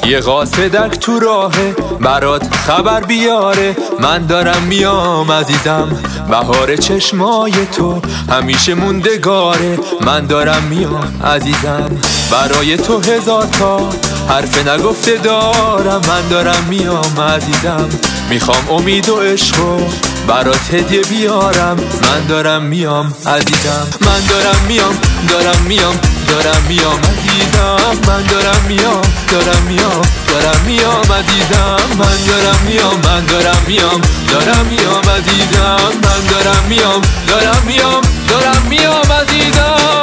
یه قاصدک تو راهه برات خبر بیاره، من دارم میام عزیزم، بهار چشمای تو همیشه موندگاره. من دارم میام عزیزم، برای تو هزار تا حرف نگفته دارم. من دارم میام عزیزم، میخوام امید و عشقو برات هدیه بیارم. من دارم میام عزیزم، من دارم میام، دارم میام، دارم میام عزیزم. من دارم میام، دارم میام، دارم میام عزیزم. من دارم میام، من دارم میام، دارم میام عزیزم. من دارم میام، دارم میام، دارم میام عزیزم.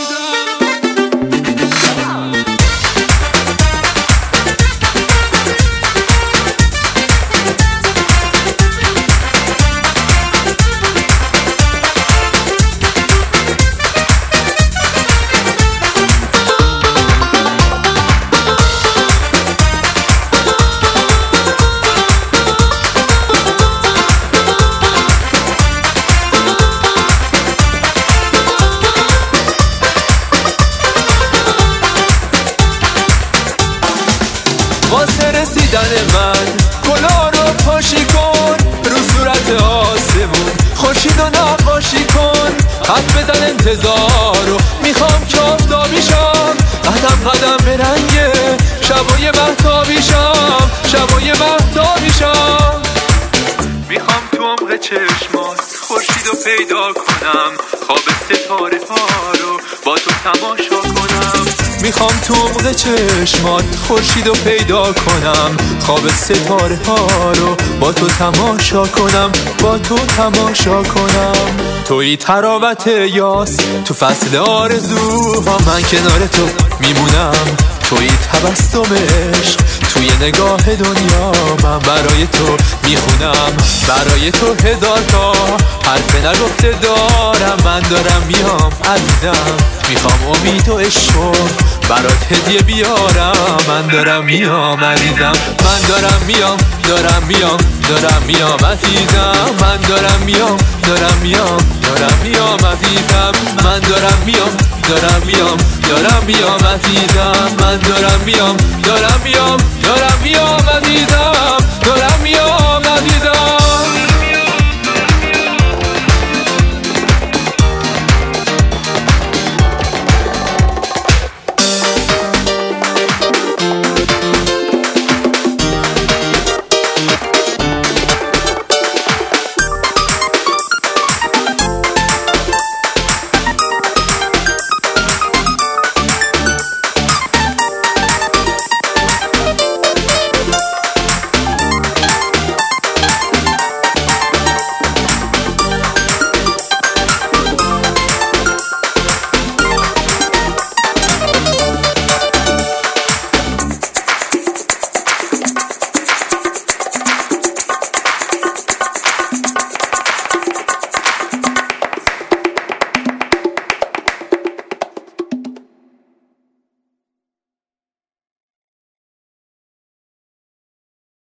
واسه رسیدن من کلا رو پاشی کن، رو صورت آسمون خورشید و نقاشی کن. حد بزن انتظارو، میخوام که آفتابی شم، قدم قدم به رنگ شبای مهتابی شم، شبای مهتابی شم. میخوام تو عمق چشمات خورشید رو پیدا کنم، خواب ستاره ها رو با تو تماشا کنم. میخوام تو عمق چشمات خورشید رو پیدا کنم، خواب ستاره ها رو با تو تماشا کنم، با تو تماشا کنم. توی تراوت یاس تو فصل آرزوها، من کنار تو میمونم. توی تبسم عشق توی نگاه دنیا، من برای تو میخونم. برای تو هزار تا حرف نگفته دارم. من دارم میام عزیزم، میخوام امید و عشق برات هدیه بیارم. من دارم میام عزیزم، من دارم میام، دارم میام، دارم میام عزیزم. من دارم میام، دارم میام، دارم میام عزیزم. من دارم میام، دارم میام، دارم میام عزیزم. من دارم میام، دارم میام، دارم میام عزیزم.